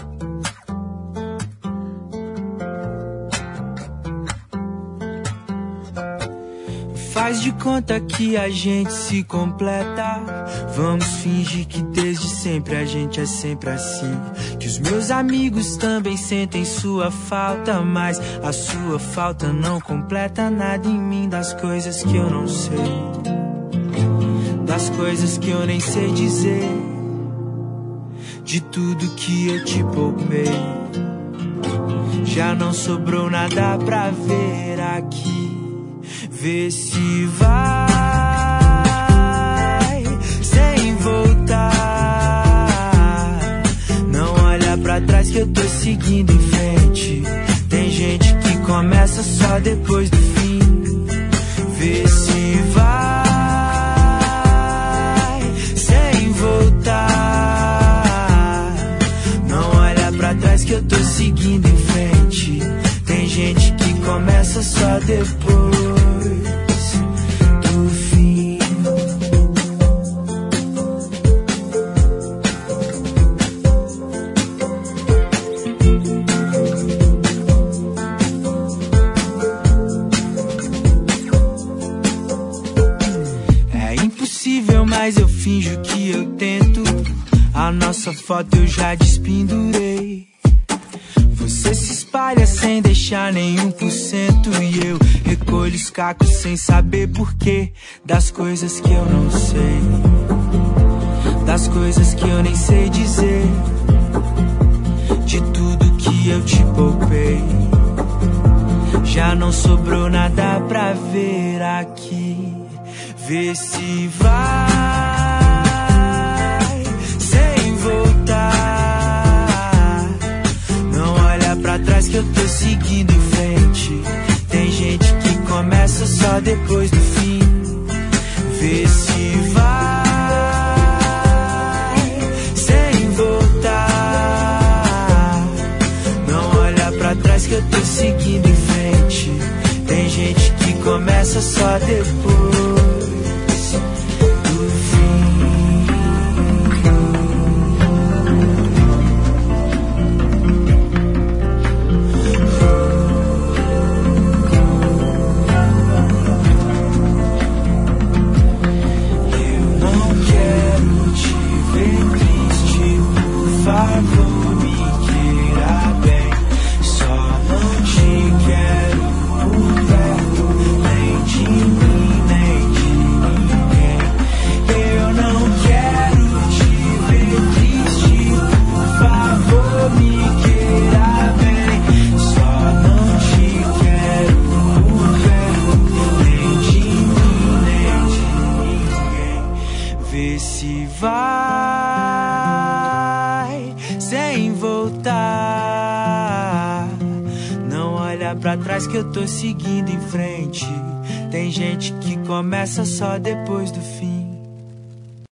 Faz de conta que a gente se completa. Vamos fingir que desde sempre a gente é sempre assim. Que os meus amigos também sentem sua falta, mas a sua falta não completa nada em mim. Das coisas que eu não sei, das coisas que eu nem sei dizer, de tudo que eu te poupei. Já não sobrou nada pra ver aqui. Vê se vai sem voltar. Não olha pra trás que eu tô seguindo em frente. Tem gente que começa só depois do fim. Vê se vai sem voltar. Não olha pra trás que eu tô seguindo em frente. Tem gente que começa só depois do fim. É impossível, mas eu finjo que eu tento. A nossa foto eu já despendurei. Você se espalha sem deixar nenhum por cento. E eu recolho os cacos sem saber porquê. Das coisas que eu não sei, das coisas que eu nem sei dizer, de tudo que eu te poupei. Já não sobrou nada pra ver aqui. Vê se vai sem voltar. Não olha pra trás que eu tô seguindo em frente. Tem gente que começa só depois do fim. Vê se vai sem voltar. Não olha pra trás que eu tô seguindo em frente. Tem gente que começa só depois do fim. Por favor, me queira bem. Só não te quero por perto, nem de mim, nem de ninguém. Eu não quero te ver triste. Por favor, me queira bem. Só não te quero por perto, nem de mim, nem de ninguém. Vê se vai sem voltar. Não olha pra trás que eu tô seguindo em frente. Tem gente que começa só depois do fim.